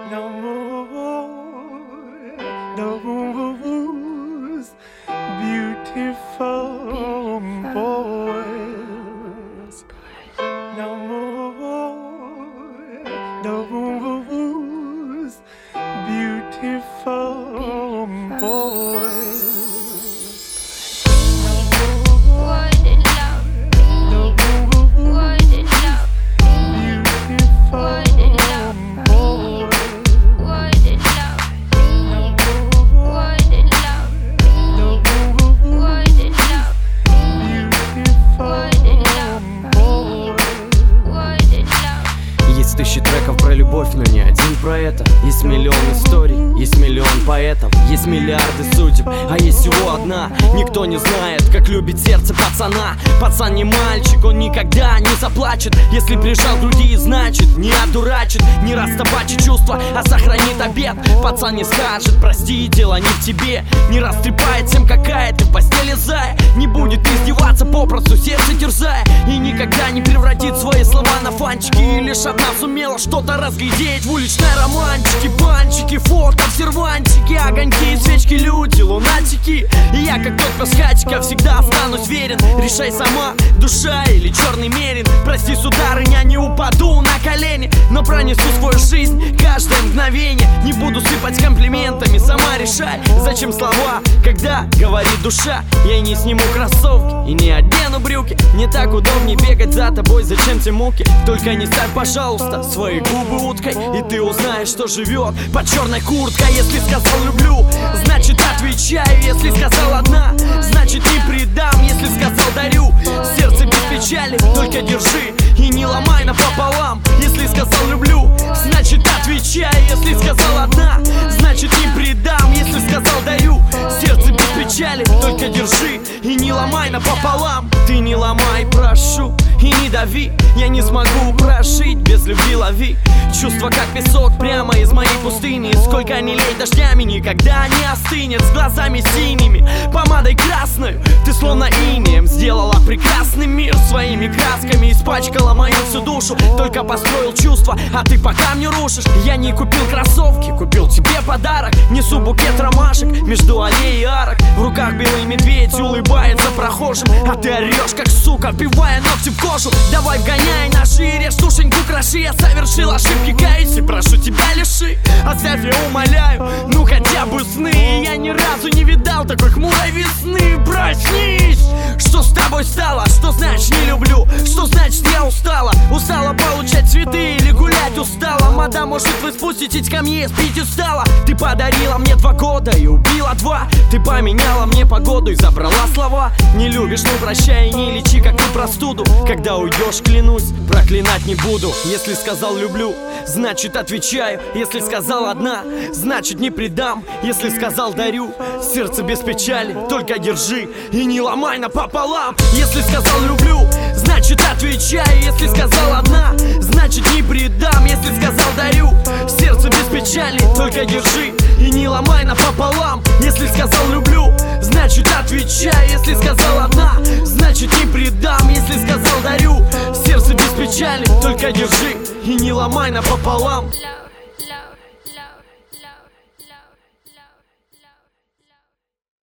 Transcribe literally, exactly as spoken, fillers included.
No more, no moves, beautiful boys. No more, no moves, beautiful boys. Тысячи треков про любовь, но не один про это. Есть миллион историй, есть миллион поэтов, есть миллиарды судеб, а есть всего одна. Никто не знает, как любит сердце пацана. Пацан не мальчик, он никогда не заплачет. Если прижал к груди, значит не одурачит. Не растопачит чувства, а сохранит обет. Пацан не скажет, прости, дело не в тебе. Не растрепает всем, какая ты в постели зая. Не будет издеваться, попросту сердце терзая. И никогда не превратит свои слова на фанчики. И лишь одна сумела что-то разглядеть в уличной романтике. Банчики, фото, сервантики, огоньки, свечки, люди, лунатики. И я, как тот пасхатчика, всегда останусь верен. Решай сама, душа или черный мерин. Прости, сударыня, не упаду на колени, но пронесу свою жизнь каждое мгновение. Не буду сыпать комплиментами, сама решай, зачем слова, когда говорит душа. Я не сниму кроссовки и не одену брюки. Мне так удобнее бегать за тобой, зачем те муки? Только не ставь, пожалуйста, свои губы уткой, и ты узнаешь, что живет под черной курткой. Если сказал люблю, значит отвечаю. Если сказал одна, значит не предам. Если сказал дарю, сердце без печали, только держи и не ломай напополам. Если сказал люблю, значит отвечаю. Если сказал одна, значит не предам. Если сказал дарю, сердце без печали, только держи и не ломай напополам. Ты не ломай, прошу, и не дави. Я не смогу прожить без любви, лови. Чувства как песок прямо из моей пустыни. Сколько ни лей дождями, никогда не остынет. С глазами синими, помадой красной. Ты словно инеем сделала прекрасный мир. Своими красками испачкала мою всю душу. Только построил чувства, а ты по камню рушишь. Я не купил кроссовки, купил тебе подарок. Несу букет ромашек между аллеей и арок. В руках белый медведь улыбается прохожим, а ты орешь как сука, вбивая ногти в кожу. Давай вгоняй на шире, душеньку кроши. Я совершил ошибки, каюсь и прошу тебя лиши. Оставь, я умоляю, ну хотя бы сны. Я ни разу не видал такой хмурой весны. Проснись! Что с тобой стало? Что значит не люблю? Что значит я устала? Устала получать цветы или гулять устала? Мадам, может вы спуститесь ко мне, спить устала? Ты подарила мне два года и убила два. Ты поменяла мне погоду и забрала слова. Не любишь, ну прощай и не лечи, как ты простуду. Когда уйдешь, клянусь, проклинать не буду. Если сказал люблю, значит отвечаю. Если сказал одна, значит не предам. Если сказал дарю, сердце без печали, только держи и не ломай напополам. Если сказал люблю, значит отвечаю. Если сказал одна, значит не предам. Если сказал дарю, сердце без печали, только держи и не ломай напополам. Если сказал люблю, значит отвечаю. Если сказал одна, значит не предам. Если сказал дарю, сердце без печали, только держи и не ломай напополам.